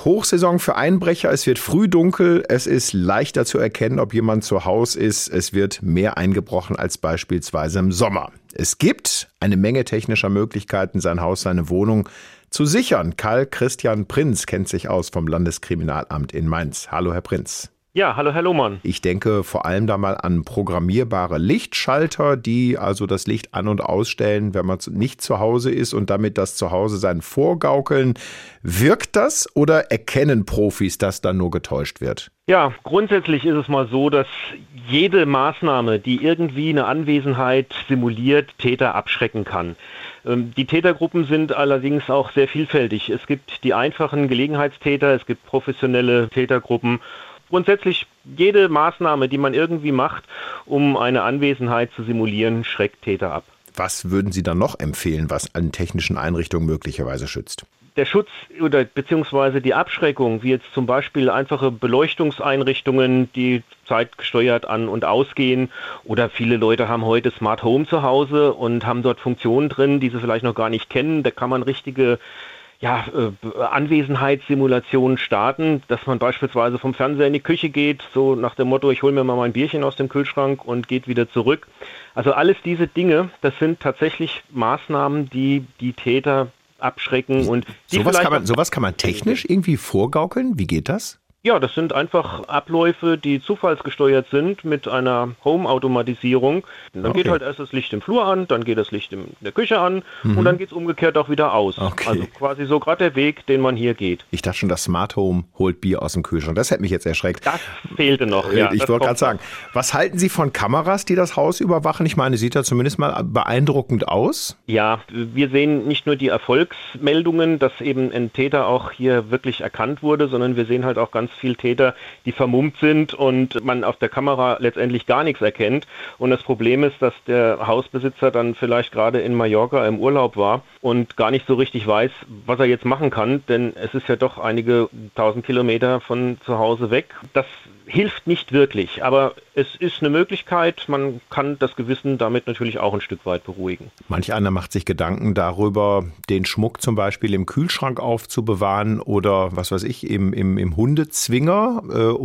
Hochsaison für Einbrecher, es wird früh dunkel, es ist leichter zu erkennen, ob jemand zu Hause ist, es wird mehr eingebrochen als beispielsweise im Sommer. Es gibt eine Menge technischer Möglichkeiten, sein Haus, seine Wohnung zu sichern. Karl Christian Prinz kennt sich aus vom Landeskriminalamt in Mainz. Hallo, Herr Prinz. Ja, hallo Herr Lohmann. Ich denke vor allem da mal an programmierbare Lichtschalter, die also das Licht an- und ausstellen, wenn man nicht zu Hause ist und damit das Zuhause sein vorgaukeln. Wirkt das oder erkennen Profis, dass da nur getäuscht wird? Ja, grundsätzlich ist es mal so, dass jede Maßnahme, die irgendwie eine Anwesenheit simuliert, Täter abschrecken kann. Die Tätergruppen sind allerdings auch sehr vielfältig. Es gibt die einfachen Gelegenheitstäter, es gibt professionelle Tätergruppen. Grundsätzlich jede Maßnahme, die man irgendwie macht, um eine Anwesenheit zu simulieren, schreckt Täter ab. Was würden Sie dann noch empfehlen, was an technischen Einrichtungen möglicherweise schützt? Der Schutz oder beziehungsweise die Abschreckung, wie jetzt zum Beispiel einfache Beleuchtungseinrichtungen, die zeitgesteuert an- und ausgehen, oder viele Leute haben heute Smart Home zu Hause und haben dort Funktionen drin, die sie vielleicht noch gar nicht kennen. Da kann man richtige Anwesenheitssimulationen starten, dass man beispielsweise vom Fernseher in die Küche geht, so nach dem Motto, ich hole mir mal mein Bierchen aus dem Kühlschrank und geht wieder zurück. Also alles diese Dinge, das sind tatsächlich Maßnahmen, die die Täter abschrecken. Und sowas kann man technisch irgendwie vorgaukeln? Wie geht das? Ja, das sind einfach Abläufe, die zufallsgesteuert sind mit einer Home-Automatisierung. Dann geht halt erst das Licht im Flur an, dann geht das Licht in der Küche an und dann geht es umgekehrt auch wieder aus. Okay. Also quasi so gerade der Weg, den man hier geht. Ich dachte schon, das Smart Home holt Bier aus dem Kühlschrank. Das hätte mich jetzt erschreckt. Das fehlte noch, ja. Ich wollte gerade sagen, was halten Sie von Kameras, die das Haus überwachen? Ich meine, sieht da zumindest mal beeindruckend aus. Ja, wir sehen nicht nur die Erfolgsmeldungen, dass eben ein Täter auch hier wirklich erkannt wurde, sondern wir sehen halt auch ganz viele Täter, die vermummt sind und man auf der Kamera letztendlich gar nichts erkennt. Und das Problem ist, dass der Hausbesitzer dann vielleicht gerade in Mallorca im Urlaub war und gar nicht so richtig weiß, was er jetzt machen kann, denn es ist ja doch einige 1000 Kilometer von zu Hause weg. Das hilft nicht wirklich, aber es ist eine Möglichkeit, man kann das Gewissen damit natürlich auch ein Stück weit beruhigen. Manch einer macht sich Gedanken darüber, den Schmuck zum Beispiel im Kühlschrank aufzubewahren oder was weiß ich, im Hundezwinger,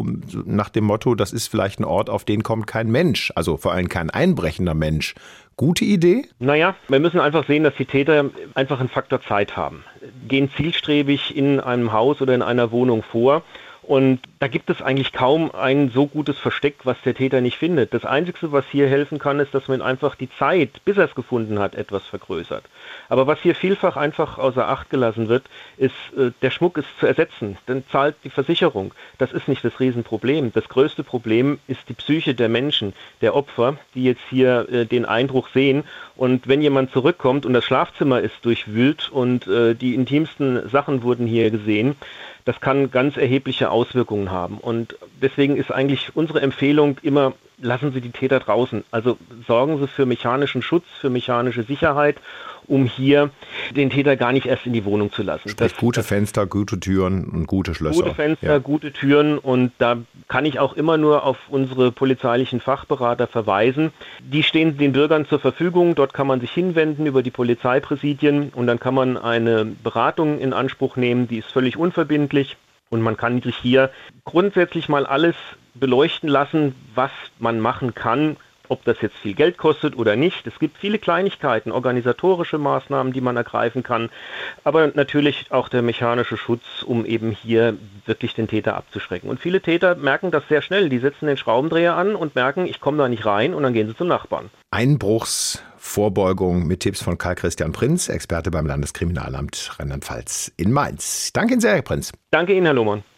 nach dem Motto, das ist vielleicht ein Ort, auf den kommt kein Mensch, also vor allem kein einbrechender Mensch. Gute Idee? Naja, wir müssen einfach sehen, dass die Täter einfach einen Faktor Zeit haben, gehen zielstrebig in einem Haus oder in einer Wohnung vor. Und da gibt es eigentlich kaum ein so gutes Versteck, was der Täter nicht findet. Das Einzige, was hier helfen kann, ist, dass man einfach die Zeit, bis er es gefunden hat, etwas vergrößert. Aber was hier vielfach einfach außer Acht gelassen wird, ist, der Schmuck ist zu ersetzen. Dann zahlt die Versicherung. Das ist nicht das Riesenproblem. Das größte Problem ist die Psyche der Menschen, der Opfer, die jetzt hier den Einbruch sehen. Und wenn jemand zurückkommt und das Schlafzimmer ist durchwühlt und die intimsten Sachen wurden hier gesehen, das kann ganz erhebliche Auswirkungen haben. Und deswegen ist eigentlich unsere Empfehlung immer, lassen Sie die Täter draußen. Also sorgen Sie für mechanischen Schutz, für mechanische Sicherheit, um hier den Täter gar nicht erst in die Wohnung zu lassen. Sprich, gute Fenster, gute Türen und gute Schlösser. Gute Fenster, gute Türen, und da kann ich auch immer nur auf unsere polizeilichen Fachberater verweisen. Die stehen den Bürgern zur Verfügung. Dort kann man sich hinwenden über die Polizeipräsidien und dann kann man eine Beratung in Anspruch nehmen, die ist völlig unverbindlich und man kann sich hier grundsätzlich mal alles beleuchten lassen, was man machen kann, ob das jetzt viel Geld kostet oder nicht. Es gibt viele Kleinigkeiten, organisatorische Maßnahmen, die man ergreifen kann, aber natürlich auch der mechanische Schutz, um eben hier wirklich den Täter abzuschrecken. Und viele Täter merken das sehr schnell. Die setzen den Schraubendreher an und merken, ich komme da nicht rein, und dann gehen sie zum Nachbarn. Einbruchsvorbeugung mit Tipps von Karl Christian Prinz, Experte beim Landeskriminalamt Rheinland-Pfalz in Mainz. Danke Ihnen sehr, Herr Prinz. Danke Ihnen, Herr Lohmann.